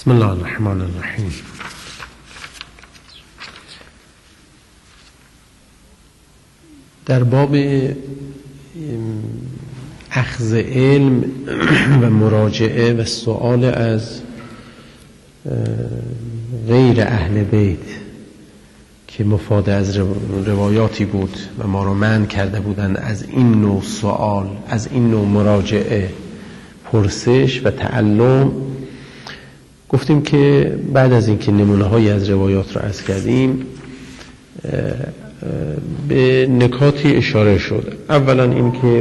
بسم الله الرحمن الرحیم. در باب اخذ علم و مراجعه و سؤال از غیر اهل بیت که مفاد از روایاتی بود و ما رو منع کرده بودند از این نوع سؤال، از این نوع مراجعه، پرسش و تعلم، گفتیم که بعد از اینکه نمونه هایی از روایات رو عرض کردیم به نکاتی اشاره شد. اولا اینکه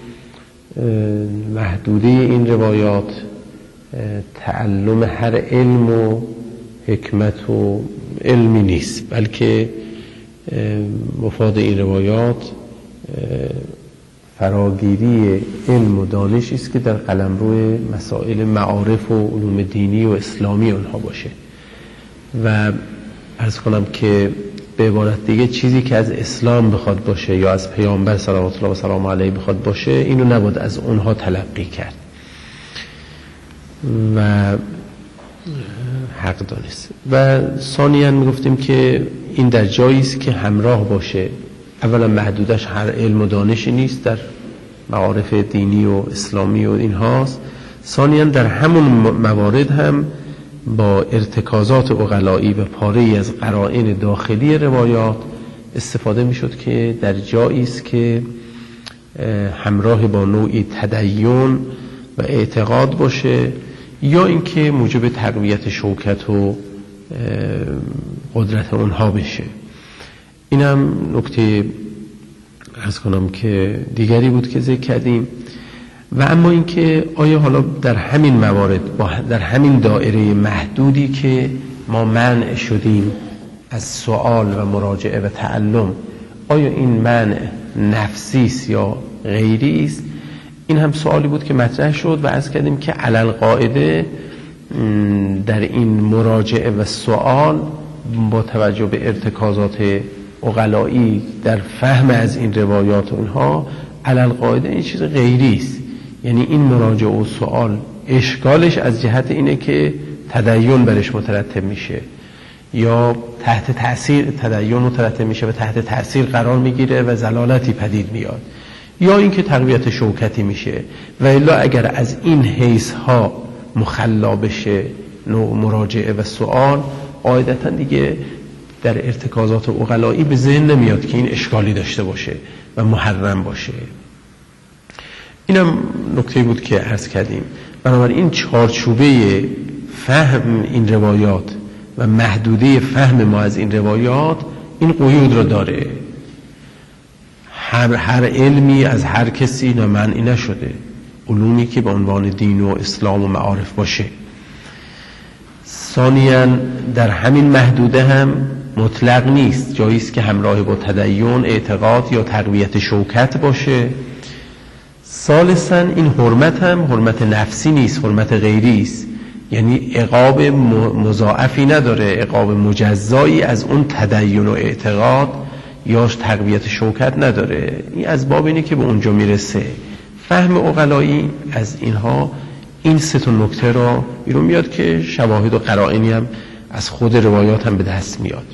محدوده این روایات تعلم هر علم و حکمت و علمی نیست، بلکه مفاد این روایات فراگیری علم و دانشی است که در قلمرو مسائل معارف و علوم دینی و اسلامی اونها باشه. و عرض کنم که به عبارت دیگه چیزی که از اسلام بخواد باشه یا از پیامبر صلوات الله و سلام علیه بخواد باشه، اینو نباید از اونها تلقی کرد و حق دانست. و ثانیاً میگفتیم که این در جایی است که همراه باشه. اولا محدودش هر علم و دانشی نیست، در معارف دینی و اسلامی و این هاست. ثانیاً در همون موارد هم با ارتکازات عقلایی و پاره‌ای از قرائن داخلی روایات استفاده میشد که در جایی است که همراه با نوعی تدین و اعتقاد باشه، یا اینکه موجب تقویت شوکت و قدرت اونها بشه. اینم نکته عرض کنم که دیگری بود که ذکر کردیم. و اما اینکه آیا حالا در همین موارد، در همین دایره محدودی که ما منع شدیم از سوال و مراجعه و تعلم، آیا این منع نفسی است یا غیری است؟ این هم سوالی بود که مطرح شد و عرض کردیم که علل قاعده در این مراجعه و سوال با توجه به ارتکازات عقلایی در فهم از این روایات و اینها، علل قاعده این چیز غیری است. یعنی این مراجعه و سوال اشکالش از جهت اینه که تدین برش مترتب میشه یا تحت تأثیر تدین مترتب میشه و تحت تأثیر قرار میگیره و ضلالتی پدید میاد، یا اینکه تقویت شوکتی میشه. و الا اگر از این حیث ها مخلا بشه نوع مراجعه و سوال، قاعدتا دیگه در ارتکازات عقلایی به ذهن نمیاد که این اشکالی داشته باشه و محرم باشه. اینم نکته بود که عرض کردیم. بنابراین این چارچوبه فهم این روایات و محدوده فهم ما از این روایات این قیود رو داره. هر علمی از هر کسی منعی نشده، علومی که به عنوان دین و اسلام و معارف باشه. ثانیاً در همین محدوده هم مطلق نیست، جایی است که همراه با تدین، اعتقاد یا تقویت شوکت باشه. ثالثاً این حرمت هم حرمت نفسی نیست، حرمت غیری است. یعنی عقاب مضاعفی نداره، عقاب مجزایی از اون تدین و اعتقاد یا تقویت شوکت نداره. این از باب اینه که به اونجا میرسه. فهم عقلایی از اینها این سه تا نکته را بیرون میاد که شواهد و قرائنی هم از خود روایات هم به دست میاد.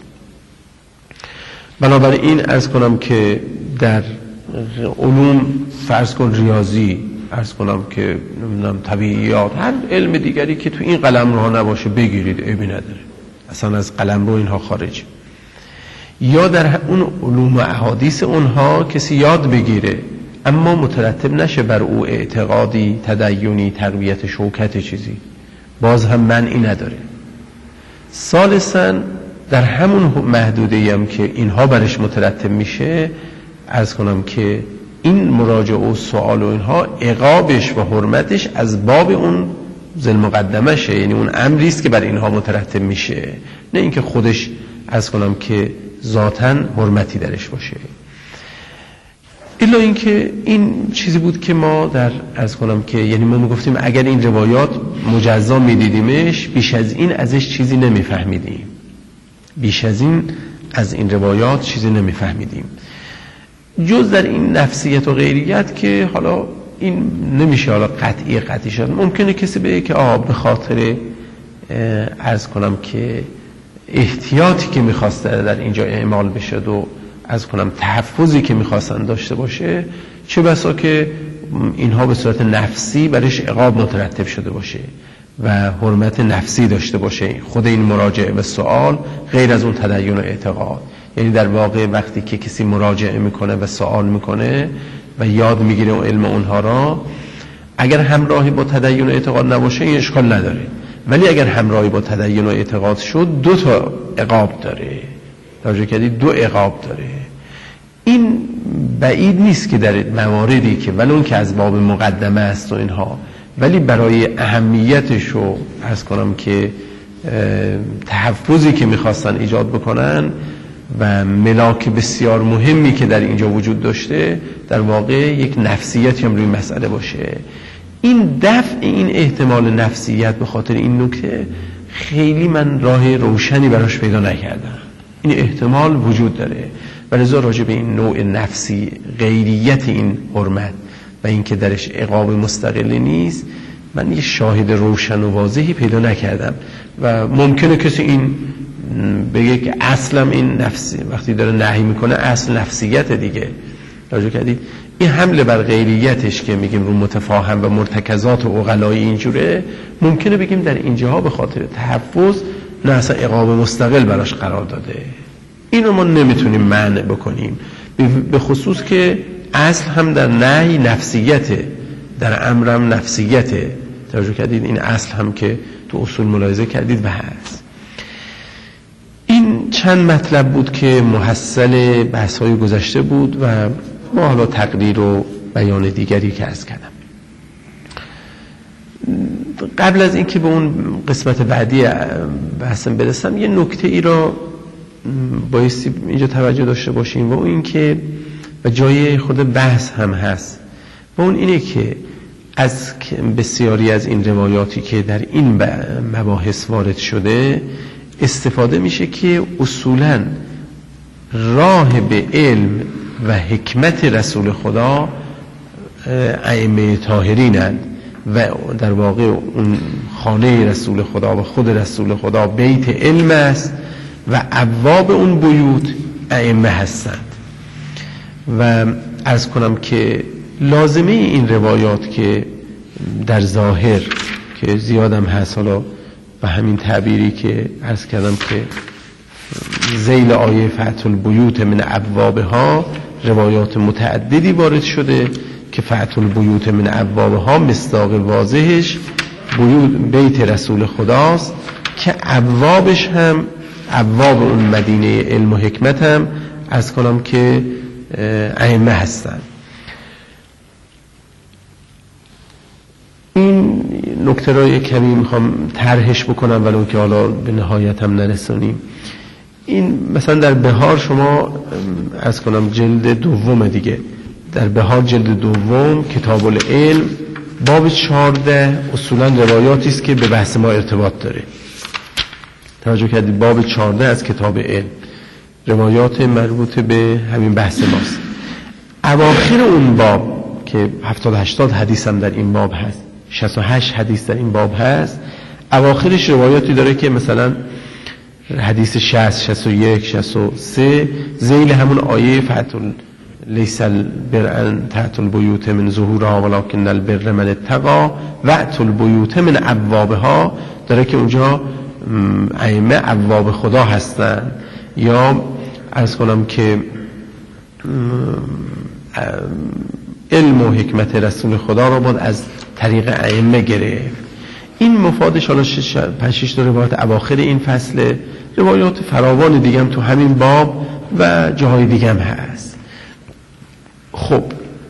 بنابراین عرض کنم که در علوم، فرض کن ریاضی، عرض کنم که نمیدونم طبیعیات، هر علم دیگری که تو این قلمروها نباشه بگیرید، عیبی نداره، اصلا از قلمرو اینها خارج. یا در اون علوم و احادیث اونها کسی یاد بگیره اما مترتب نشه بر او اعتقادی، تدینی، تقویت شوکت چیزی، باز هم منعی نداره. ثالثاً در همون محدوده‌ای هم که اینها برش مترتب میشه، عرض کنم که این مراجعه و سوال و اینها عقابش و حرمتش از باب اون ذل مقدمشه، یعنی اون امریست که بر اینها مترتب میشه، نه اینکه خودش عرض کنم که ذاتاً حرمتی درش باشه. الا اینکه این چیزی بود که ما در عرض کنم که یعنی ما میگفتیم اگر این روایات مجزا میدیدیمش، بیش از این ازش چیزی نمیفهمیدیم، بیش از این از این روایات چیزی نمیفهمیدیم، جز در این نفسیت و غیریت که حالا این نمیشه حالا قطعی شد. ممکنه کسی بگه که به خاطر عرض کنم که احتیاطی که میخواسته در اینجا اعمال بشه و عرض کنم تحفظی که میخواستن داشته باشه، چه بسا که اینها به صورت نفسی برش عقاب مترتب شده باشه و حرمت نفسی داشته باشه خود این مراجعه و سوال، غیر از اون تدین و اعتقاد. یعنی در واقع وقتی که کسی مراجعه میکنه و سوال میکنه و یاد میگیره و علم اونها را، اگر همراهی با تدین و اعتقاد نباشه این اشکال نداره، ولی اگر همراهی با تدین و اعتقاد شد 2 تا عقاب داره. توجه کردید؟ 2 عقاب داره. این بعید نیست که در مواردی که ولون که از باب مقدمه است و اینها، ولی برای اهمیتش و عرض کنم که تحفظی که میخواستن ایجاد بکنن و ملاک بسیار مهمی که در اینجا وجود داشته، در واقع یک نفسیتی هم روی مسئله باشه. این دفع این احتمال نفسیت به خاطر این نکته خیلی من راه روشنی براش پیدا نکردم. این احتمال وجود داره و لذا راجع به این نوع نفسی، غیریت این حرمت و این که درش عقاب مستقلی نیست، من یه شاهد روشن و واضحی پیدا نکردم. و ممکنه کسی این بگه که اصلا این نفسی وقتی داره نهی میکنه اصل نفسیت دیگه. توجه کردید؟ این حمله بر غیریتش که میگیم رو متفاهم و مرتکزات و عقلای اینجوره، ممکنه بگیم در اینجاها به خاطر تحفظ نه اصلا عقاب مستقل براش قرار داده. اینو ما نمیتونیم منع بکنیم، به خصوص که اصل هم در نهی نفسیته، در امرم نفسیته. توجه کردید؟ این اصل هم که تو اصول ملاحظه کردید و هست. این چند مطلب بود که محصل بحث‌های گذشته بود و ما حالا تقریر و بیان دیگری که عرض کردم. قبل از اینکه به اون قسمت بعدی بحثم برسم، یه نکته ای را بایستی اینجا توجه داشته باشیم و اون این که و جای خود بحث هم هست و اون اینه که از بسیاری از این روایاتی که در این مباحث وارد شده استفاده میشه که اصولاً راه به علم و حکمت رسول خدا ائمه طاهرینند و در واقع اون خانه رسول خدا و خود رسول خدا بیت علم است و ابواب اون بیوت ائمه هستند. و عرض کنم که لازمه این روایات که در ظاهر که زیادم هست، حالا و همین تعبیری که عرض کردم که ذیل آیه فتح البیوت من ابوابها، روایات متعددی وارد شده که فتح البیوت من ابوابها مصداق واضحش بیت رسول خداست که ابوابش هم ابواب اون مدینه علم و حکمت هم عرض کنم که ائمه هستند. این نکته را یک کمی میخوام طرحش بکنم ولو که حالا به نهایت هم نرسونیم. این مثلا در بهار شما عرض کنم جلد دوم دیگه، در بهار جلد دوم کتاب العلم باب 14 اصولا روایاتی است که به بحث ما ارتباط داره. توجه کردید؟ باب 14 از کتاب علم روایات مربوط به همین بحث ماست. اواخر اون باب که 70-80 حدیث هم در این باب هست، 68 حدیث در این باب هست، اواخرش روایاتی داره که مثلا حدیث 60 61 63 ذیل همون آیه فتح لیس البر تحت البیوت من ظهورها ولکن البر من اتقا وأتوا البیوت من ابوابها داره که اونجا ائمه ابواب خدا هستن. یا عرض کنم که علم و حکمت رسول خدا را باید از طریق ائمه گرفت. این مفادش حالا 5-6 روایت اواخر این فصل، روایات فراوان دیگه هم تو همین باب و جاهای دیگه هم هست. خب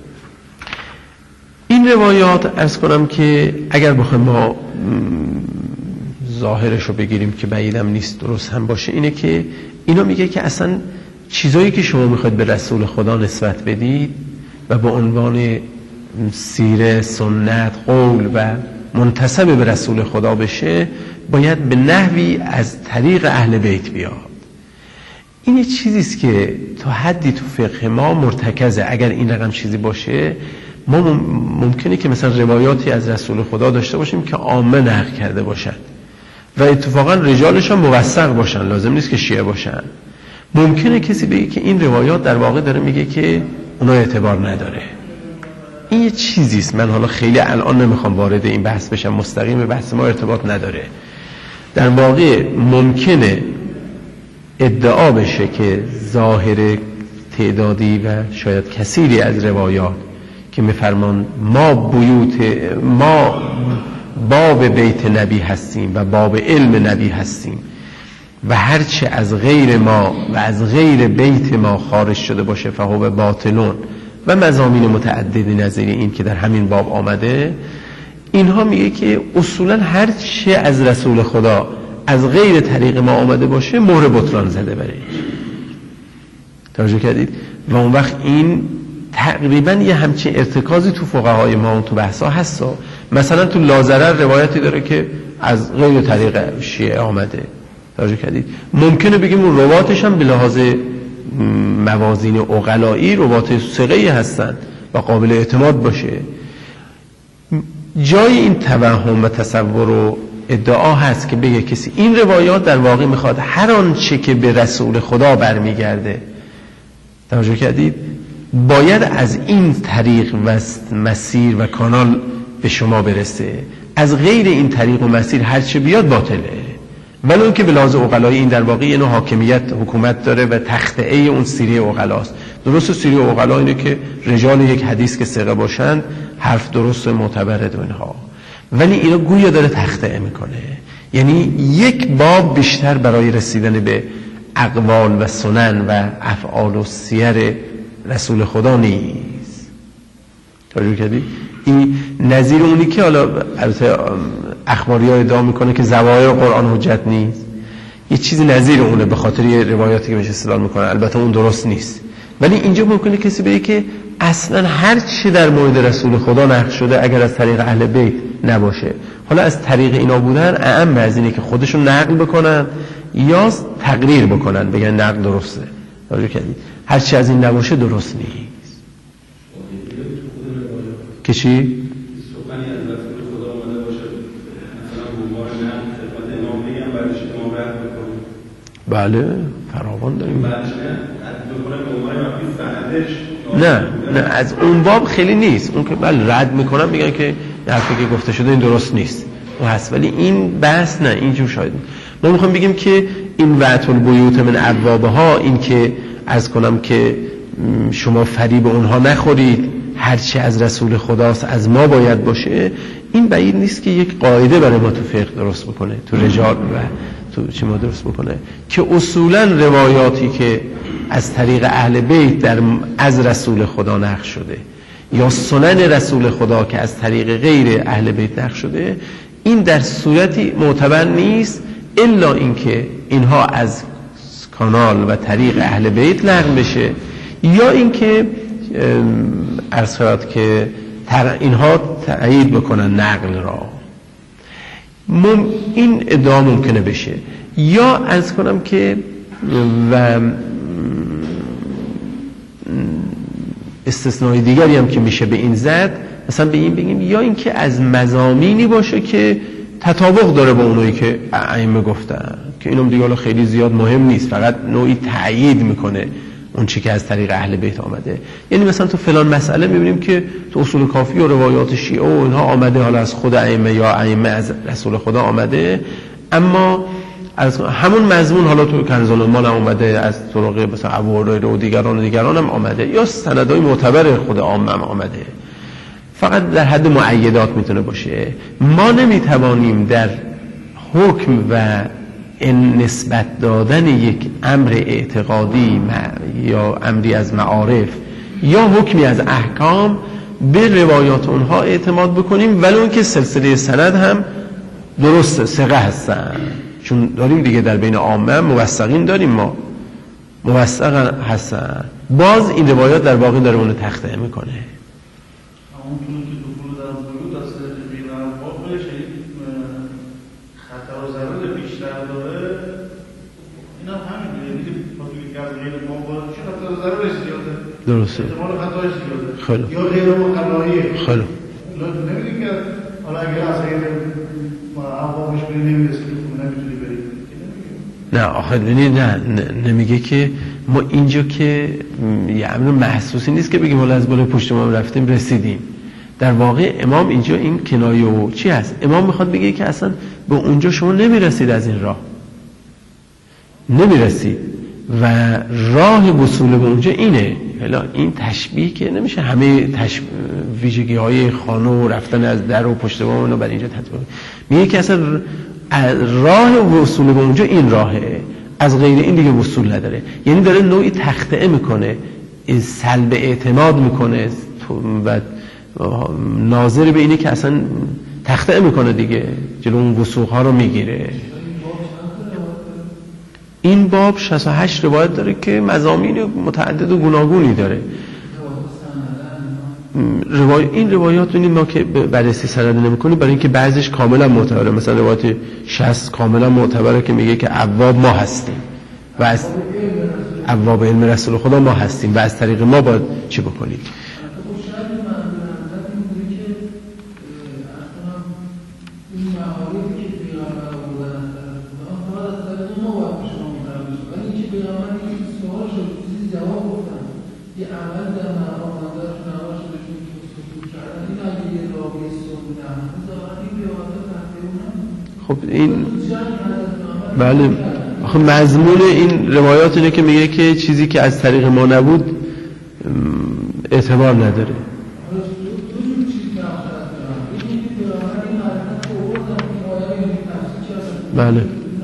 این روایات عرض کنم که اگر بخوایم ما ظاهرش رو بگیریم که بعیدم نیست درست هم باشه، اینه که اینا میگه که اصلا چیزایی که شما میخواید به رسول خدا نسبت بدید و به عنوان سیره، سنت، قول و منتسب به رسول خدا بشه، باید به نحوی از طریق اهل بیت بیاد. این یه چیزیست که تا حدی تو فقه ما مرتکزه. اگر این رقم چیزی باشه، ما ممکنه که مثلا روایاتی از رسول خدا داشته باشیم که عامه نقل کرده باشد و اتفاقا رجالش هم موثق باشن، لازم نیست که شیعه باشن. ممکنه کسی بگه که این روایات در واقع داره میگه که اونا اعتبار نداره. این یه چیزیست، من حالا خیلی الان نمیخوام وارد این بحث بشم، مستقیم به بحث ما ارتباط نداره. در واقع ممکنه ادعا بشه که ظاهر تعدادی و شاید کثیری از روایات که میفرمان ما باب بیت نبی هستیم و باب علم نبی هستیم و هرچه از غیر ما و از غیر بیت ما خارج شده باشه فهو باطلون و مضامین متعددی نظیر این که در همین باب آمده، اینها میگه که اصولا هرچه از رسول خدا از غیر طریق ما آمده باشه مهر بطلان زده برش. توجه کردید؟ و اون وقت این تقریبا یه همچین ارتکازی تو فقهای ما تو بحثا هست. مثلا تو لازرر روایتی داره که از غیر طریق شیعه آمده. توجه کردید؟ ممکنه بگیم اون رواتش هم به لحاظ موازین عقلایی روات ثقه‌ای هستن و قابل اعتماد باشه. جای این توهم و تصور و ادعا هست که بگه کسی این روایات در واقع میخواد هر آنچه که به رسول خدا برمیگرده، توجه کردید، باید از این طریق و مسیر و کانال به شما برسه، از غیر این طریق و مسیر هرچه بیاد باطله. ولی اون که به لحاظ عقلایی این در واقع اینو حاکمیت حکومت داره و تخته اون سیره عقلاست. درست سیره عقلا اینه که رجال یک حدیث که ثقه باشند حرف درست معتبره و اینها، ولی اینو گویا داره تخته میکنه. یعنی یک باب بیشتر برای رسیدن به اقوال و سنن و افعال و سیر رسول خدا نیست. توجه کردی؟ این نظیر اونی که حالا البته اخباری ها ادعا میکنه که ظواهر قرآن حجت نیست، یه چیزی نظیر اونه به خاطر یه روایاتی که میشه استدلال میکنه، البته اون درست نیست. ولی اینجا ممکنه کسی بگه که اصلا هر چی در مورد رسول خدا نقل شده اگر از طریق اهل بیت نباشه، حالا از طریق اینا بودن اعم از اینه که خودشون نقل بکنن یا تقریر بکنن بگن نقل درسته. راجع کردید هر چی از این نباشه درست نیست. که چی؟ سخنی از رسول خدا آمده باشه، مثلا گوار نه خدمت امام بگم بعدش امام رد بکنه. بله فراوان داریم. بعدش نه از اون باب خیلی نیست. اون که بله رد میکنن میگن که حرفی که گفته شده این درست نیست اون هست، ولی این بحث نه، اینجور شاید ما میخوام بگیم که این وعت البیوت من ابوابها، این که عرض کنم که شما فریب اونها نخورید، هرچی از رسول خداست از ما باید باشه، این بعید نیست که یک قاعده برای ما تو فقه درست بکنه، تو رجال و تو چی ما درست بکنه، که اصولا روایاتی که از طریق اهل بیت از رسول خدا نقل شده یا سنن رسول خدا که از طریق غیر اهل بیت نقل شده، این در صورتی معتبر نیست الا اینکه اینها از کانال و طریق اهل بیت نقل بشه یا اینکه عرض شود که اینها تایید بکنن نقل را. این ادعا ممکنه بشه. یا عرض کنم که و استثنای دیگری هم که میشه به این زد، مثلا به این بگیم یا اینکه از مضامینی باشه که تطابق داره با اونایی که ائمه گفتن، که اینم دیگه خیلی زیاد مهم نیست، فقط نوعی تأیید میکنه اون چی که از طریق اهل بیت آمده. یعنی مثلا تو فلان مسئله میبینیم که تو اصول کافی و روایات شیعه و اینها آمده، حالا از خود ائمه یا ائمه از رسول خدا آمده، اما از همون مضمون حالا تو کنز الایمان هم آمده، از طرق مثلا ابو هریره و دیگران هم آمده، یا سندهای معتبر خود عامه هم آمده، فقط در حد مؤیدات میتونه باشه. ما نمیتوانیم در حکم و نسبت دادن یک امر اعتقادی یا امری از معارف یا حکمی از احکام به روایات اونها اعتماد بکنیم، ولی اون که سلسله سند هم درسته، ثقه هستن، چون داریم دیگه در بین عامه موثقین داریم، ما موثق هستن، باز این روایات در واقع داره اونو تخته میکنه. همونطور که دخول در بیوت از بین الباب خطر و ضرر بیشتر داره، این هم همینه، یعنی که توی که از غیر ما باید چه خطر و ضررش زیاده، درسته، احتمال خطایش زیاده، خیلی یا غیر مقنعیه. خیلی نمیدونی که حالا اگر از غیر عوامش بری نمیرسی که خونه نمیتونی بری نه آخه نمیگه که ما اینجا که یه امر محسوسی نیست که بگیم حالا از بالا پشت ما رفتیم رسیدیم. در واقع امام اینجا این کنایه و چی هست؟ امام میخواد بگه که اصلا به اونجا شما نمیرسید، از این راه نمیرسید و راه وصول به اونجا اینه. حالا این تشبیه که نمیشه همه ویژگی های خانه و رفتن از در و پشت بام رو بر اینجا تطبیق میگه که اصلا راه وصول به اونجا این راهه، از غیر این دیگه وصول نداره. یعنی داره نوعی تخطئه میکنه، سلب اعتماد میکنه و ناظر به اینه که اصلا تخطئه میکنه دیگه، جلو اون وثوق ها رو میگیره. این باب 68 روایت داره که مضامین متعدد و گوناگونی داره. این روایات ببینید ما که بررسی سند نمی‌کنیم برای اینکه بعضیش کاملا معتبره. مثلا روایت 60 کاملا معتبره که میگه که عواب ما هستیم و از عواب علم رسول خدا ما هستیم و از طریق ما باید چی بکنید. خب این بله آخه مضمون این روایات اینه که میگه که چیزی که از طریق ما نبود اعتبار نداره. بله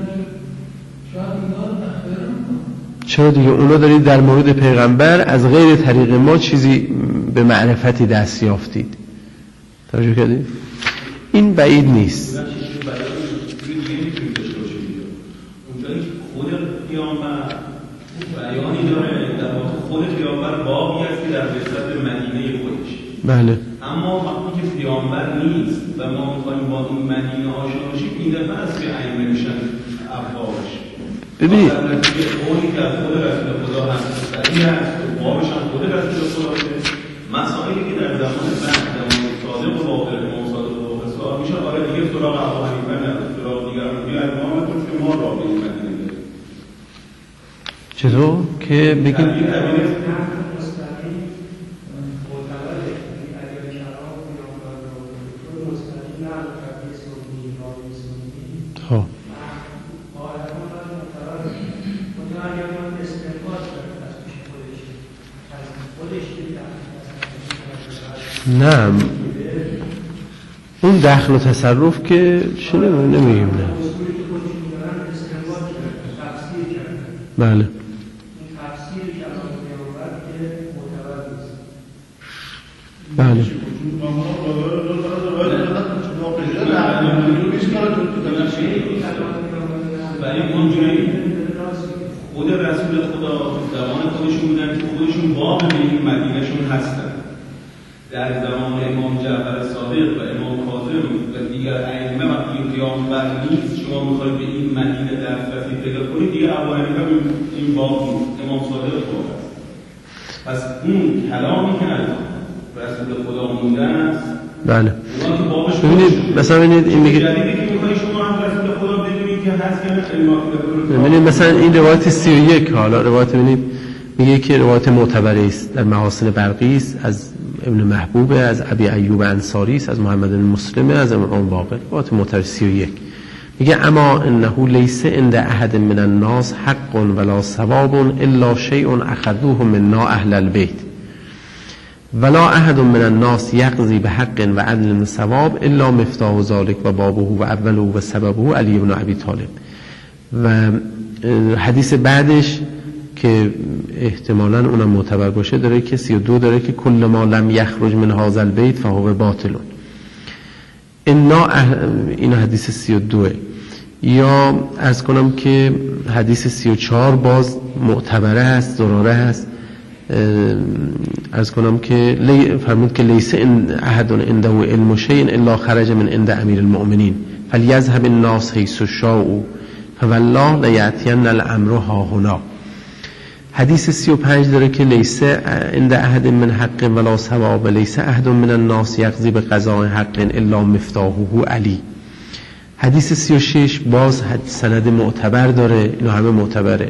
چرا دیگه اونا دارید در مورد پیغمبر از غیر طریق ما چیزی به معرفتی دست یافتید. توجه کردید؟ این بعید نیست. خود پیامبر بیانی داره، در واقع خود پیامبر بابی است که در نسبت به مدینه خودش. بله. اما وقتی که پیامبر نیست و ما می‌خوایم با این مدینه آشنا بشیم، این دفعه است که ائمه میشن افواج. ببینید قولی که از خود رسول خدا هست، این است که بابش هم خود رسول خدا هست. مسائلی که در زمان بعد زمان صادق و باقر صادق و باقر صادق میشه، آره دیگه سراغ ابو حنیفه نه، سراغ دیگران بیاید ما بگیم که ما را به این مدینه بریم. چطور که بگیم خب نه اون دخل و تصرف که چه نمیگیم نه. بله بله برای اونجوری خود رسول خدا زمان خودشون بودن که خودشون باب به این مدینهشون هستن. در زمان امام جعفر صادق و امام کاظم و دیگر ائمه وقتی پیامبر نیست، شما میخواید به این مدینه دسترسی پیدا کنید، دیگه ابو حنیفه این باب نیست، امام صادق باب است. پس اون کلامی که از رسول خدا مونده است. بله ببینید مثلا ببینید این میگه ببینید مثلا این روایت 31 حالا روایت ببینید میگه که روایت معتبری است، در محاسن برقی است، از ابن محبوب، از ابی ایوب انصاری است، از محمد بن مسلم، از امام باقر. روایت معتبر 31 میگه اما انه لیس عند احد من الناس حق ولا ثواب الا شیء اخذوه منا اهل البيت ولا احد من الناس یقضی بحق و عدل و ثواب الا مفتاح ذلك و بابه و اوله و سببه علی بن ابی طالب. و حدیث بعدش که احتمالاً اونم معتبر باشه داره که 32 داره که کل ما لم یخرج من هذا البيت فهو باطل. این حدیث 32 یا عرض کنم که حدیث 34 باز معتبره است، ضراره است. عرض کنم که فرمود که لیس احد عنده علم شیء الا خرج من عند امیر المؤمنین فلیذهب الناس حیث شاءوا فوالله لیاتین الامر ها هنا. حدیث 35 داره که لیسه عند احد من حق ولا ثواب لیسه احد من الناس یقضی به قضاء حق الا مفتاحه علی. حدیث 36 باز سند معتبر داره، اینا همه معتبره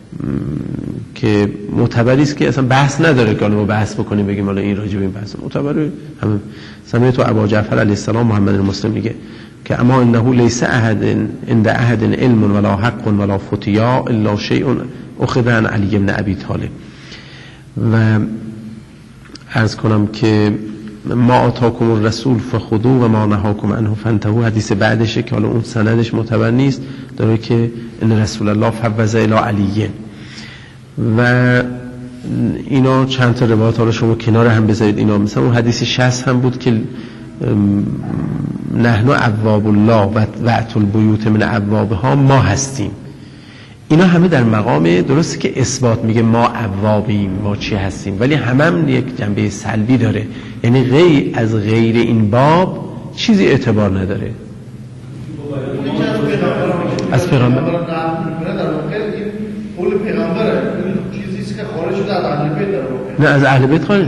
که معتبری است که اصلا بحث نداره که ما بحث بکنیم بگیم حالا این راجع به این بحث معتبره. همه سمیت ابا جعفر علیه السلام محمد المسلم میگه که اما انه لیس احد عند احد علم ولا حق ولا فتیا الا شیء اخذ عن علی بن ابی طالب. و عرض کنم که ما آتاکم الرسول فخذوه و ما نهاکم عنه فانتهوا، حدیث بعدشه که حالا اون سندش معتبر نیست، داره که ان رسول الله فوض الی علی. و اینا چند تا روایت حالا شما کنار هم بذارید، اینا مثلا اون حدیث 60 هم بود که نحن ابواب الله و وعت البیوت من ابوابها، ما هستیم. اینا همه در مقام درسته که اثبات میگه ما ابوابیم، ما چی هستیم، ولی هم یک جنبه سلبی داره، یعنی از غیر این باب چیزی اعتبار نداره. از پیغمبر نه از اهل بیت خارج،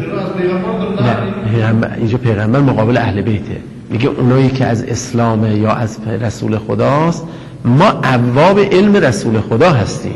نه اینجا پیغمبر مقابل اهل بیته، میگه اونایی که از اسلام یا از رسول خداست، ما ابواب علم رسول خدا هستیم.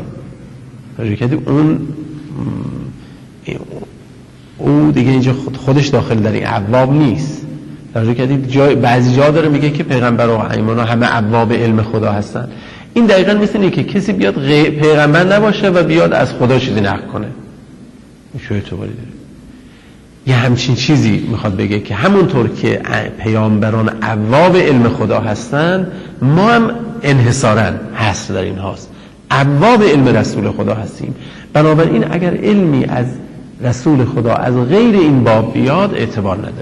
اون دیگه اینجا خودش داخل در این ابواب نیست. بعضی جا داره میگه که پیغمبر و ائمه همه ابواب علم خدا هستن. این دقیقاً مثل اینه که کسی بیاد پیغمبر نباشه و بیاد از خدا چیزی نقل کنه. این چه اعتباری داره؟ یه همچین چیزی میخواد بگه که همونطور که پیامبران ابواب علم خدا هستن، ما هم انحصاراً حصر در این هاست، ابواب علم رسول خدا هستیم. بنابراین اگر علمی از رسول خدا از غیر این باب بیاد اعتبار نداره.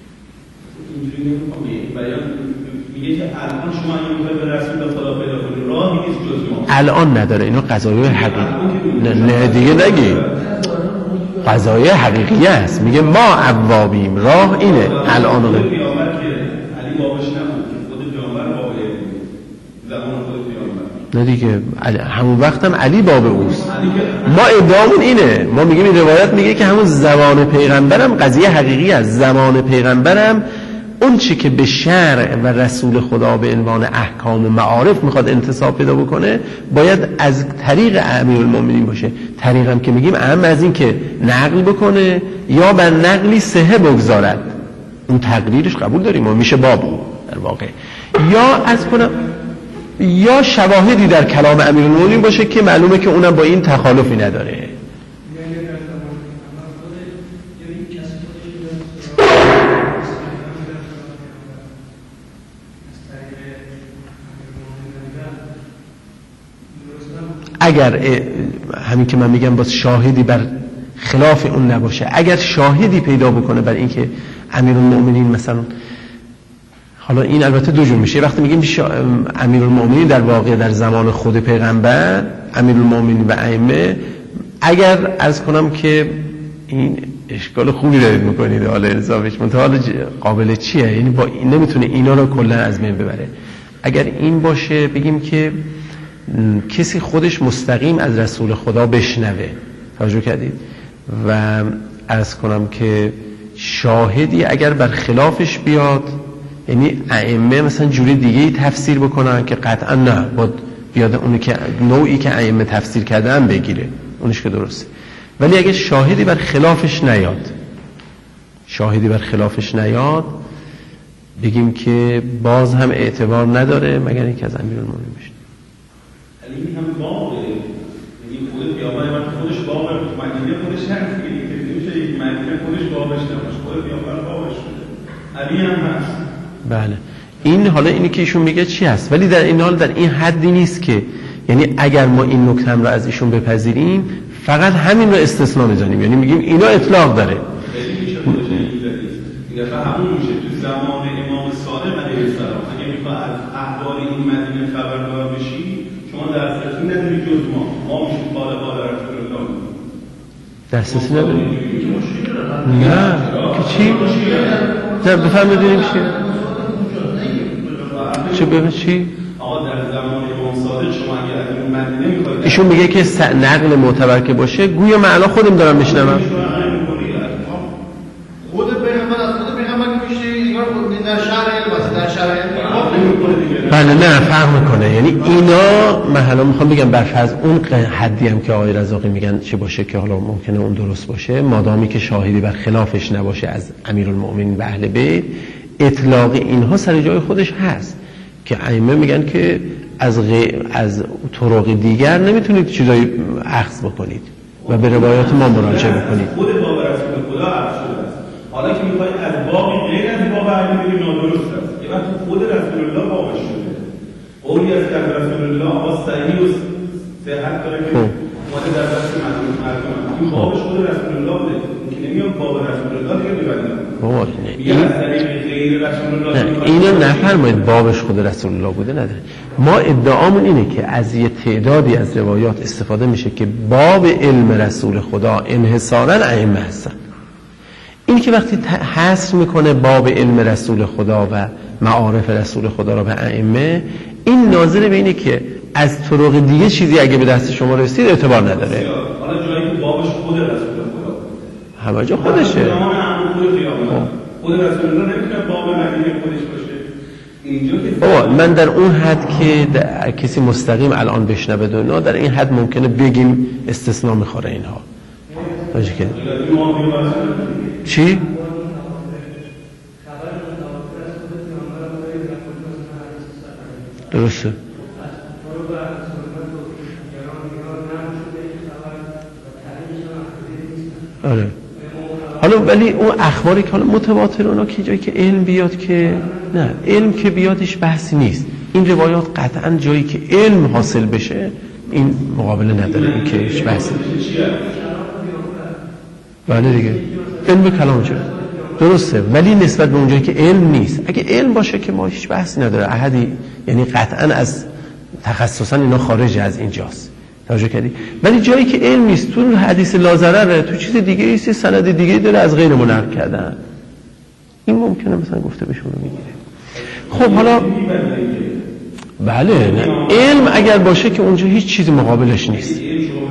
میگه که الان شما اگه به رسول خدا پیدا کنید راهی نیست جز ما. الان نداره، اینو قضایای حقیقی نه دیگه نگی، قضایای حقیقی است. میگه ما ابوابیم، راه اینه. الان علی بابش نبود، خود پیامبر باب زمان خود پیامبر نه دیگه، همون وقت هم علی باب اوست. ما ادعامون اینه، ما میگیم این روایت میگه که همون زمان پیغمبرم قضیه حقیقی است. زمان پیغمبرم اون چی که به شرع و رسول خدا به عنوان احکام و معارف میخواد انتصاب پیدا بکنه، باید از طریق امیرالمومنین باشه. طریق هم که میگیم اهم از این که نقل بکنه یا بر نقلی صحه بگذارد، اون تقریرش قبول داریم و میشه باب در واقع، یا از کنم یا شواهدی در کلام امیرالمومنین باشه که معلومه که اونم با این تخالفی نداره. اگر همین که من میگم باز شاهدی بر خلاف اون نباشه، اگر شاهدی پیدا بکنه بر این که امیرالمومنین مثلا، حالا این البته دو جور میشه، وقتی میگیم امیرالمومنین در واقع در زمان خود پیغمبر، امیرالمومنین و ائمه، اگر عرض کنم که این اشکال خوبی دارید میکنید حالا انصافش منتها قابل چیه، یعنی با این نمیتونه اینا رو کلا از بین ببره. اگر این باشه بگیم که کسی خودش مستقیم از رسول خدا بشنوه، توجه کردید، و عرض کنم که شاهدی اگر بر خلافش بیاد، یعنی ائمه مثلا جوری دیگه تفسیر بکنن که قطعا نه باید بیاد اونی که نوعی که ائمه تفسیر کردن بگیره، اونش که درسته. ولی اگر شاهدی بر خلافش نیاد بگیم که باز هم اعتبار نداره مگر اینکه از امیرالمومنین بشه. این هم باقه، یعنی خود پیامبر من خودش باقه، مدینه خودش هست، یعنی نمیشه یک مدینه خودش باقش نباشه، خود پیامبر باقش شده، علی هم هست. بله، این حالا اینی که ایشون میگه چی هست، ولی در این حال در این حدی نیست که، یعنی اگر ما این نکته رو از ایشون بپذیریم فقط همین رو استثناء می‌ذاریم، یعنی میگیم اینا اطلاق داره. خیلی میشه خودش این همون میشه تو زمان امام صادق علیه السلام اگه میخواد از احوال این مدینه خبردار بشی، شما دسترسی نداری جز ما میشیم خالقا در رسول الله. دسترسی نداری؟ نه که چی؟ چی؟ چه ببین چی؟ آقا در زمان امام صادق شما اگه از اون مدینه میخواید ایشون میگه که نقل معتبر که باشه گویا معنا خودم دارم میشنوم. خود پیغمبر از خود پیغمبر میشه انگار در شهر علم در شهر بله نه فرق میکنه. یعنی اینا من حالا میخوام بگم برفرض اون حدی هم که آقای رزاقی میگن چه باشه که حالا ممکنه اون درست باشه، مادامی که شاهدی بر خلافش نباشه از امیرالمؤمنین و اهل بیت، اطلاق اینها سر جای خودش هست که ائمه میگن که از طرق دیگر نمیتونید چیزایی اخذ بکنید و به روایات ما مراجعه بکنید. خود باب رسول خدا اخذ شده است. حالا که میخواید از باب غیر از باب علی بگید نادرست است. یه وقت خود رسول الله بابش شده. قولی از که رسول الله با صحیح و صحت داره که اومده در دست مردم. این بابش خود رسول الله بوده. که نمیان باب رسول الله دیگه ببندن. اینو نفرمایید بابش خود رسول الله بوده نداره. ما ادعامون اینه که از یه تعدادی از روایات استفاده میشه که باب علم رسول خدا انحصاراً ائمه هستن. این که وقتی حصر میکنه باب علم رسول خدا و معارف رسول خدا را به ائمه، این ناظر به اینه که از طرق دیگه چیزی اگه به دست شما رسید اعتبار نداره. حالا جایی که بابش خود رسول خدا همه جا خودشه. خود رسول الله نمیتونه باب مدینه خودش باشه. اینجا که من در اون حد که کسی مستقیم الان بشنوه دنیا، در این حد ممکنه بگیم استثناء میخوره اینها. باشه که چی؟ درسته. آره. حالا ولی اون اخباری که حالا متواتر اونا که جایی که علم بیاد که نه، علم که بیادش بحثی نیست. این روایات قطعا جایی که علم حاصل بشه این مقابله نداره، این که هیچ بحثی. بله دیگه علم کلام چه درسته، ولی نسبت به اونجایی که علم نیست. اگه علم باشه که ما هیچ بحثی نداره احدی، یعنی قطعا از تخصصا اینا خارج از اینجاست. توجه کردی؟ ولی جایی که علم نیست، تو حدیث لازرره، تو چیز دیگه ایستی، سند دیگه داره از غیر منقل کردن، این ممکنه مثلا گفته بهشون رو میگیره. خب حالا بله نه. علم اگر باشه که اونجا هیچ چیز مقابلش نیست.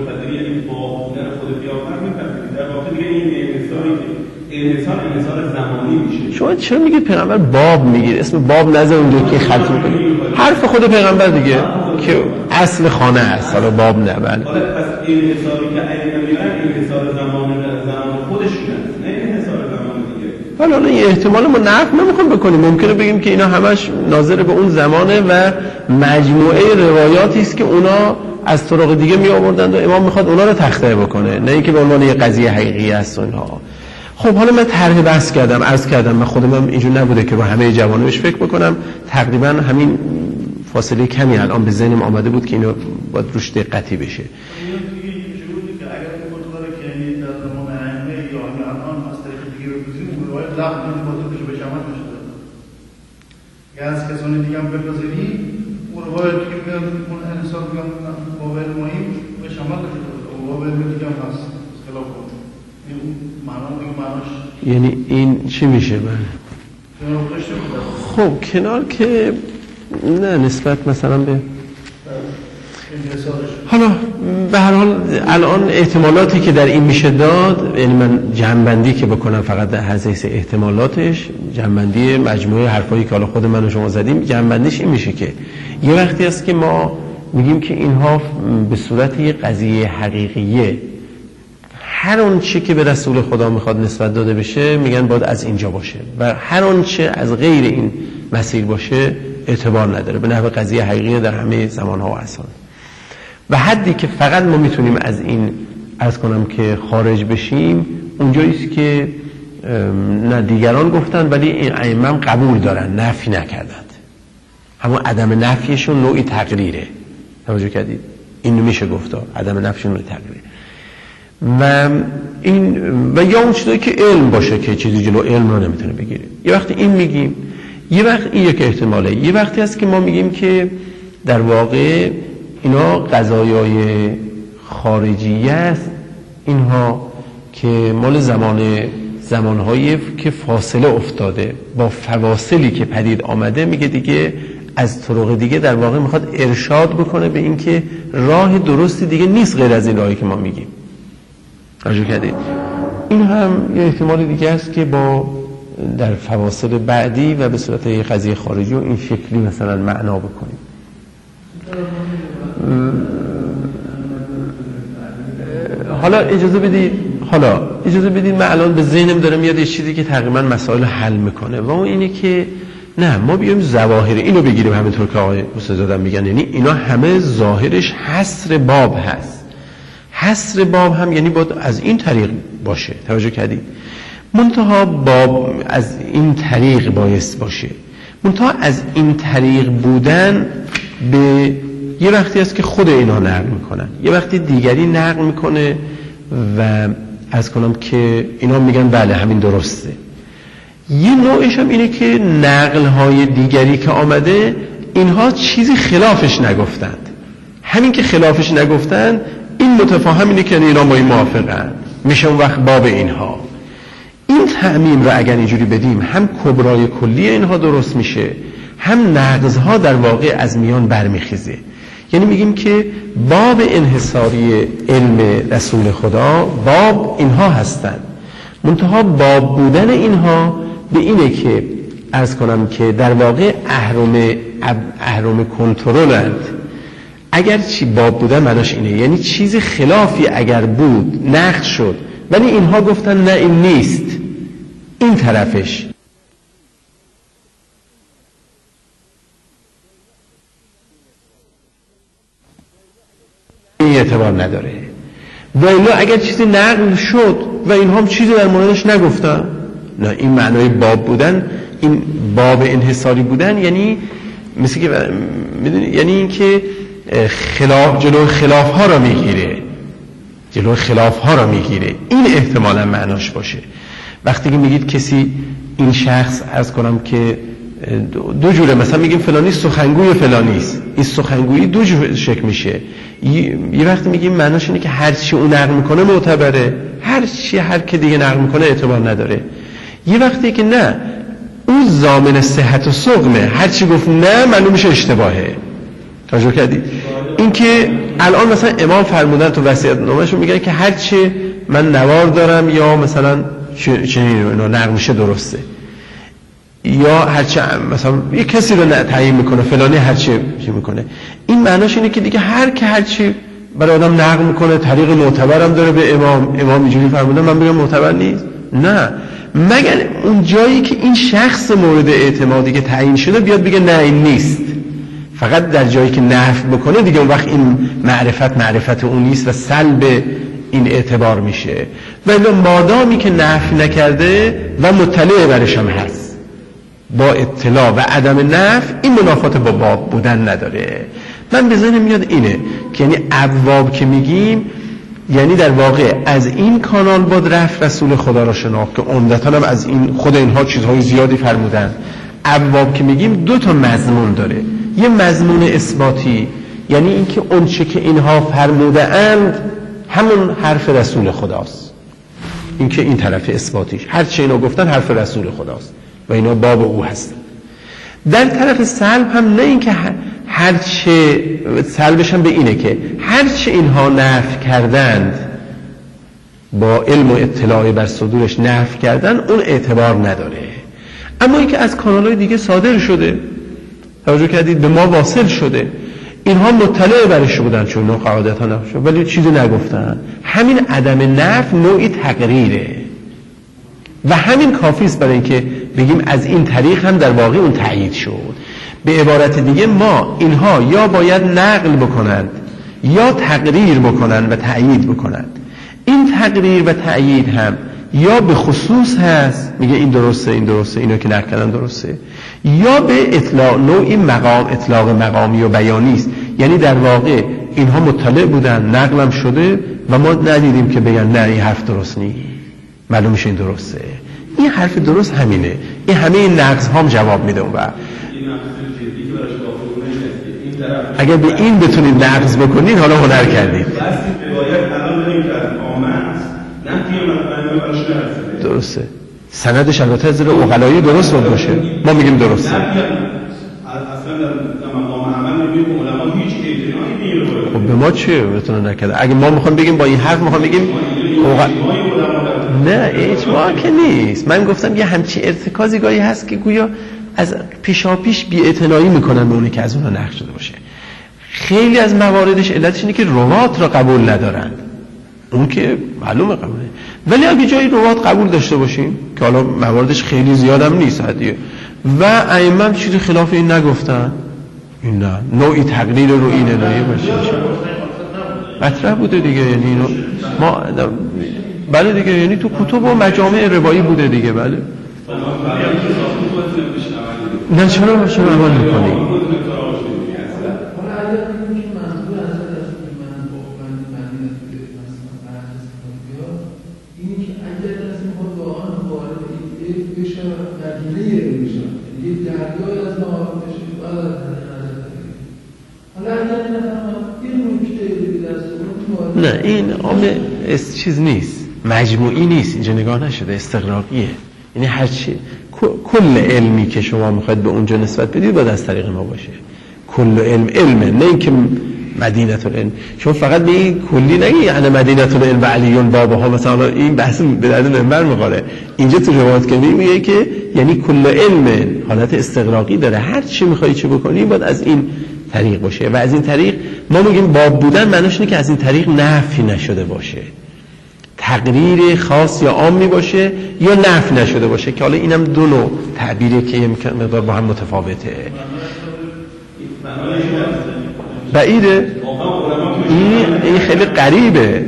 شما چرا میگید پیغمبر باب میگید؟ اسم باب نذار اونجا که خط میکنید. حرف خود پیغمبر دیگه که اصل خانه است، حالا باب نه. بله. حالا پس این انحصاری که ائمه میگن انحصار زمان خودشونه، نه انحصار زمان دیگه. حالا این احتمال ما نقد نمیخوام بکنیم. ممکنه بگیم که اینا همش ناظر به اون زمانه و مجموعه روایاتی است که اونا از طرق دیگه می آوردند و امام میخواد اونا رو تخطئه بکنه، نه اینکه به عنوان یه قضیه حقیقی است اونها. خب حالا من طرح بحث کردم، عرض کردم من خودم اینجور نبوده که با همه جوانبش فکر بکنم. تقریبا همین فاصله کمی الان به ذهنم آمده بود که اینو باید روش دقتی بشه. از کسانی دیگه هم بپذیری اون روایت که میگن اون انسان میگن باور مهم به شمال باور دیگه هم هست خلاف کنه. این معناش یعنی این چی میشه؟ خب کنار که نه نسبت مثلا به حالا به هر حال الان احتمالاتی که در این میشه داد، یعنی من جمع‌بندی که بکنم فقط در حیث احتمالاتش، جمع‌بندی مجموعه حرفایی که حالا خود من و شما زدیم، جمع‌بندیش این میشه که یه وقتی است که ما میگیم که اینها به صورت یه قضیه حقیقیه، هر اون چی که به رسول خدا میخواد نسبت داده بشه میگن باید از اینجا باشه و هر اون چی از غیر این مسیر باشه اعتبار نداره، به نحو قضیه حقیقیه در همه زمانها و اصحاب. و حدی که فقط ما میتونیم از این عرض کنم که خارج بشیم اونجاییست که نه دیگران گفتن ولی این ائمه هم قبول دارن، نفی نکردند. همون عدم نفیشون نوعی تقریره. توجه کردید؟ اینو میشه گفتا عدم نفیشون نوعی تقریره. و این و یا اون چیزایی که علم باشه که چیزی جلو علم رو نمیتونه بگیره. یه وقتی این میگیم، یه وقت این یک احتماله. یه وقتی هست که ما میگیم که در واقع اینا قضایای خارجی است، اینها که مال زمانهایی که فاصله افتاده با فواصلی که پدید آمده، میگه دیگه از طرق دیگه در واقع میخواد ارشاد بکنه به اینکه راه درستی دیگه نیست غیر از این راهی که ما میگیم. توجه کردید؟ این هم یه احتمال دیگه است که با در فواصل بعدی و به صورت یه قضیه خارجی و این شکلی مثلا معنا بکنیم. حالا اجازه بدید من الان به ذهنم داره میاد یه چیزی که تقریبا مسائل حل میکنه و اون اینه که نه ما بیایم ظواهر اینو بگیریم همینطور که آقای استاد میگن، یعنی اینا همه ظاهرش حصر باب هست. حصر باب هم یعنی باید از این طریق باشه. توجه کردید؟ منتها باب از این طریق بایست باشه. منتها از این طریق بودن به یه وقتی است که خود اینا نقل میکنن، یه وقتی دیگری نقل میکنه و از کنم که اینا میگن بله همین درسته. یه نوعش هم اینه که نقل های دیگری که آمده اینها چیزی خلافش نگفتند، همین که خلافش نگفتند این متفاهم اینه که اینا با این موافقن، میشه اون وقت باب اینها. این تعمیم رو اگر اینجوری بدیم هم کبرای کلی اینها درست میشه، هم نقضها در واقع از میان برمیخیزه. یعنی میگیم که باب انحصاری علم رسول خدا باب اینها هستند، منتها باب بودن اینها به اینه که عرض کنم که در واقع اهرم کنترلند. اگر چی باب بودن معناش اینه، یعنی چیز خلافی اگر بود نقد شد ولی اینها گفتن نه این نیست، این طرفش این اعتبار نداره. و الا اگر چیزی نقل شد و اینها هم چیزی در موردش نگفتن، نه این معنای باب بودن، این باب انحصاری بودن یعنی مثل که میدونی یعنی این که جلو خلاف ها را میگیره، این احتمالا معناش باشه. وقتی که میگید کسی این شخص عرض کنم که دو جوره، مثلا میگیم فلانی سخنگوی فلانیست، این سخنگویی دو جور شکل میشه. یه وقتی میگیم معناش اینه که هر چی اون نقل میکنه معتبره، هر که دیگه نقل میکنه اعتبار نداره. یه وقتی که نه اون ضامن صحت و سقمه، هر چی گفت نه معلوم میشه اشتباهه. توجه کردید؟ این که الان مثلا امام فرمودن تو وصیت‌نامه‌شون میگن که هر چی من نوار دارم یا مثلا چنین اینا نقل میشه درسته، یا هرچی مثلا یه کسی رو تعیین میکنه فلانی هرچی میکنه، این معناش اینه که دیگه هرچی برای آدم نقل میکنه طریق معتبرم داره به امام اینجوری فرمودن من بگم معتبر نیست. نه، مگر اون جایی که این شخص مورد اعتمادی که تعیین شده بیاد بگه نه این نیست. فقط در جایی که نفی بکنه دیگه اون وقت این معرفت اون نیست و سلب این اعتبار میشه. ولی مادامی که نفی نکرده و مطلع برش هم هست، با اطلاع و عدم نفی، این منافات با باب بودن نداره. من به ذهنم میاد اینه که یعنی ابواب که میگیم یعنی در واقع از این کانال با رفت رسول خدا را شناخت که عمدتاً هم از این خود اینها چیزهای زیادی فرمودن. ابواب که میگیم دو تا مضمون داره، یه مضمون اثباتی یعنی اینکه اون چه که اینها فرموده اند همون حرف رسول خداست، اینکه این طرف اثباتیش هر چه اینا گفتن حرف رسول خداست و اینا باب او هستن. در طرف سلب هم نه اینکه هر چه سلبش هم به اینه که هر چه اینها نفی کردند با علم و اطلاع بر صدورش نفی کردن اون اعتبار نداره. اما اینکه از کانال‌های دیگه صادر شده، توجه کردید، به ما واصل شده، اینها مطلع برش بودن چون نوع قاعدت ها نفشه ولی چیزی نگفتن، همین عدم نفی نوعی تقریره و همین کافی است برای اینکه بگیم از این طریق هم در واقع اون تایید شد. به عبارت دیگه ما اینها یا باید نقل بکنند یا تقریر بکنند و تایید بکنند. این تقریر و تایید هم یا به خصوص هست، میگه این درسته اینا که نقل کردن درسته، یا به اطلاع نوعی اطلاق مقامی و بیانی است، یعنی در واقع اینها مطلع بودن نقلم شده و ما ندیدیم که بگن نه این حرف درست نیست، معلوم میشه این درسته. این حرف درست همینه، این همه این نقض هم جواب میده. و اگر به این بتونید نقض بکنید حالا هنر کردید. درسته، سندش البته از عقلایی درست باشه، ما میگیم درسته. اصلا به ما چه بتونه نکرده؟ اگه ما میخوام بگیم با این حرف میخوام بگیم نه اجماع که نیست. من گفتم یه همچی ارتکازی گاهی هست که گویا از پیشاپیش بی‌اعتنایی میکنن به اونی که از اونها نقل شده باشه. خیلی از مواردش علتش اینه که روات را قبول ندارن، اون که معلومه قبوله، ولی اگه جایی روات قبول داشته باشیم که حالا مواردش خیلی زیادم نیست هدیه و ائمه چیزی خلاف این نگفتن، این نه نوعی تقریر رو این عنایه باشه مطرح بوده دیگه. یعنی اینو ما بله دیگه، یعنی تو کتب و مجامع روایی بوده دیگه. بله نه چرا عمل میکنی؟ نه این عامل چیز نیست، مجموعی نیست، اینجا نگاه نشده، استغراقیه. یعنی هرچی کل علمی که شما میخواید به اونجا نسبت بدید باید از طریق ما باشه. کل علمه، نه اینکه مدینه العلم. شما فقط به این کلی نگی یعنی مدینه العلم و علیون بابها، مثلا این بحث به درد منبر میخوره. اینجا تو روایت که میگه که یعنی کل علم حالت استغراقی داره، هر چی میخوای چه بکنی باید از این طریق باشه. و از این طریق ما میگیم باب بودن معناش اینه که از این طریق نفی نشده باشه، تقریر خاص یا عامی باشه یا نفی نشده باشه، که حالا اینم دو نوع تعبیره که مقدار با هم متفاوته. بعیده این خیلی غریبه.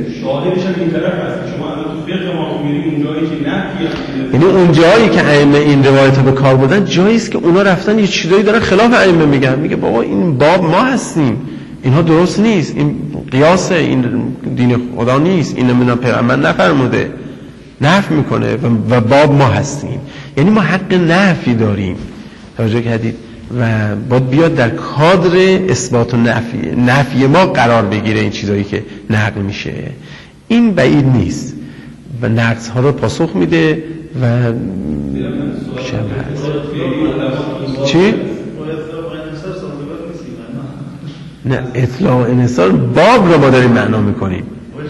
یعنی اون جایی که ائمه این روایت رو به کار بردن جایی است که اونا رفتن یه چیزایی دارن خلاف ائمه میگن، میگه بابا این باب ما هستیم، اینها درست نیست، این قیاسه، این دین خدا نیست، این نمیدونم پیغمبر نفرموده، نفی میکنه و باب ما هستیم. یعنی ما حق نفی داریم، توجه کردید؟ و باید بیاد در کادر اثبات و نفی ما قرار بگیره این چیزایی که نقل میشه. این بعید نیست و نقص ها رو پاسخ میده و شبه هست. چی؟ نه اطلاع انحصار باب رو ما داریم معنا میکنیم.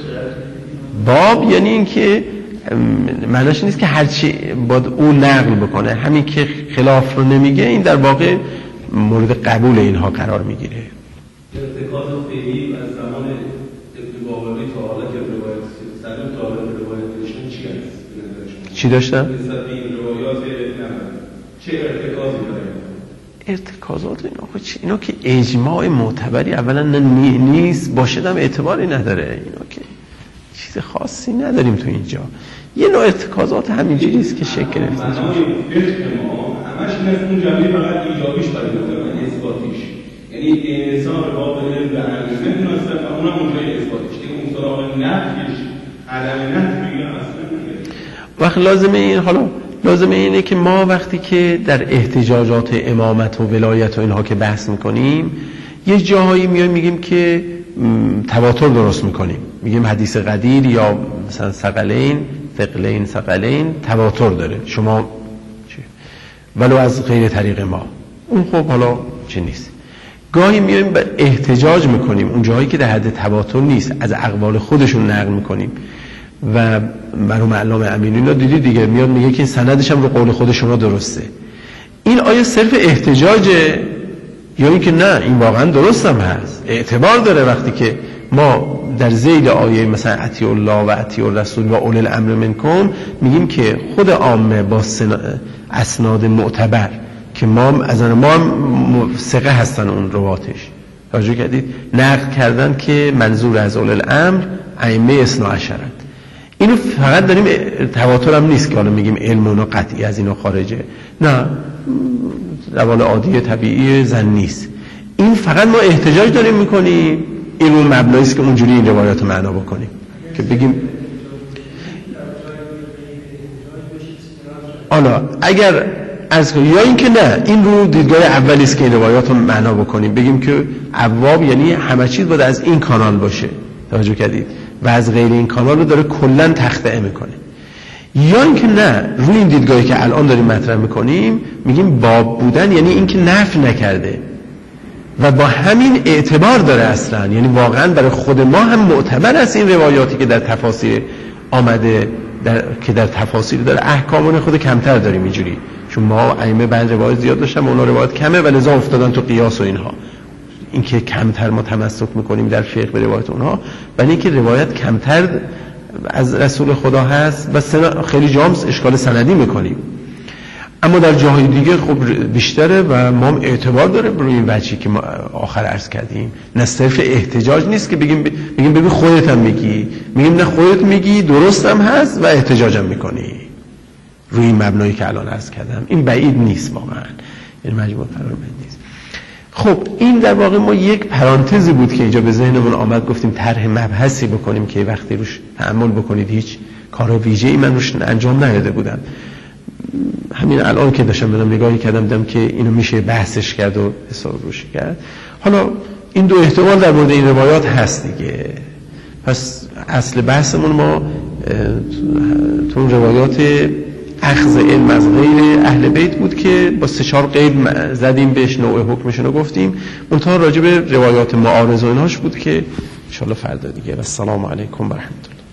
باب یعنی این که معناش نیست که هرچی باید او نقل بکنه، همین که خلاف رو نمیگه این در واقع مورد قبول اینها قرار میگیره. ارتکاز فعلی از زمان ابن باوری تا حالا که روایت سلیم تا حالا روایت داشتن چی هست؟ چی داشتن؟ نسبت به این روایات چه ارتکازی داره؟ ارتکازات اینا که اجماع معتبری اولا نیست، باشدم اعتباری نداره. اینا که چیز خاصی نداریم تو اینجا. یه نوع ارتکازات همینجوری است که شکل گرفته. معنای فقه ما همش مثل اون جمعه فقط ایجابیش برای مطمئن اثباتیش، یعنی انحصار باب علم به علم نمی‌ناسب و اونم اونجای اثباتیش، دیگه اون سراغ نفیش عدم نفی اصلا نمیره. وقت لازمه اینه که ما وقتی که در احتجاجات امامت و ولایت و اینها که بحث میکنیم یه جاهایی میایم میگیم که تواتر درست میکنیم، میگیم حدیث قدیر یا مثلا ثقلین تواتر داره، شما چی؟ ولو از غیر طریق ما، اون خب حالا چه نیست. گاهی میایم به احتجاج میکنیم اون جاهایی که در حد تواتر نیست، از اقوال خودشون نقل میکنیم و مرحوم علامه امینی رو دیدی دیگه، میاد میگه که سندش هم رو قول خود شما درسته. این آیا صرف احتجاجه یا اینکه نه این واقعا درست هم هست، اعتبار داره وقتی که ما در ذیل آیه مثلا اطیعوا الله و اطیعوا الرسول و اولی الامر منکم میگیم که خود عامه با اسناد معتبر که ما از ما ثقه هستن اون رواتش، توجه کردید، نقل کردن که منظور از اولی الامر ائمه اثنا عشرت. اینو فقط داریم، تواتر هم نیست که حالا میگیم علم اونو قطعی از اینو خارجه، نه روال عادی طبیعی زن نیست. این فقط ما احتجاج داریم میکنیم، این اون مبنایی است که اونجوری این روایات معنا بکنیم که بگیم حالا اگر از یا این که نه این رو دیدگاه اولی است که این روایات رو معنا بکنیم، بگیم که ابواب یعنی همه چیز باید از این کانال باشه، توجه کردید، و از غیر این کانال رو داره کلا تخطئه میکنه. یا اینکه نه روی این دیدگاهی که الان داریم مطرح میکنیم میگیم باب بودن یعنی اینکه نفی نکرده و با همین اعتبار داره اصلا، یعنی واقعا برای خود ما هم معتبر است این روایاتی که در تفاسیر آمده، که در تفاسیر داره. احکامون خود کمتر داریم اینجوری، چون ما ائمه بند روایت زیاد داشتن، اونا روایت کمه و لذا افتادن تو قیاس و اینها، اینکه کمتر ما تمسک میکنیم در فقه به روایت اونها، ولی اینکه روایت کمتر از رسول خدا هست و خیلی جام اشکال سندی میکنیم. اما در جاهای دیگه خب بیشتره و ما اعتبار داره روی این وجهی که ما آخر عرض کردیم. نه صرف احتجاج نیست که بگیم ببین خودت هم میگی، میگیم نه خودت میگی درست هم هست و احتجاج هم میکنی روی این مبنایی که الان عرض کردم. این بعید نیست واقعا، این مجموع فرامد نیست. خب این در واقع ما یک پرانتزی بود که اینجا به ذهنمون آمد، گفتیم طرح مبحثی بکنیم که وقتی روش تأمل بکنید هیچ کار ویژه‌ای من روش انجام نداده بودم. همین الان که داشتم بدم نگاهی کردم دیدم که اینو میشه بحثش کرد و حساب روش کرد. حالا این دو احتمال در مورد این روایات هست دیگه. پس اصل بحثمون ما تو روایات اخذ علم از غیر اهل بیت بود که با 3-4 قید زدیم بهش، نوع حکمشون رو گفتیم. منتها راجع به روایات معارض و اینهاش بود که ان شاء الله فردا دیگه. و السلام علیکم و رحمت الله.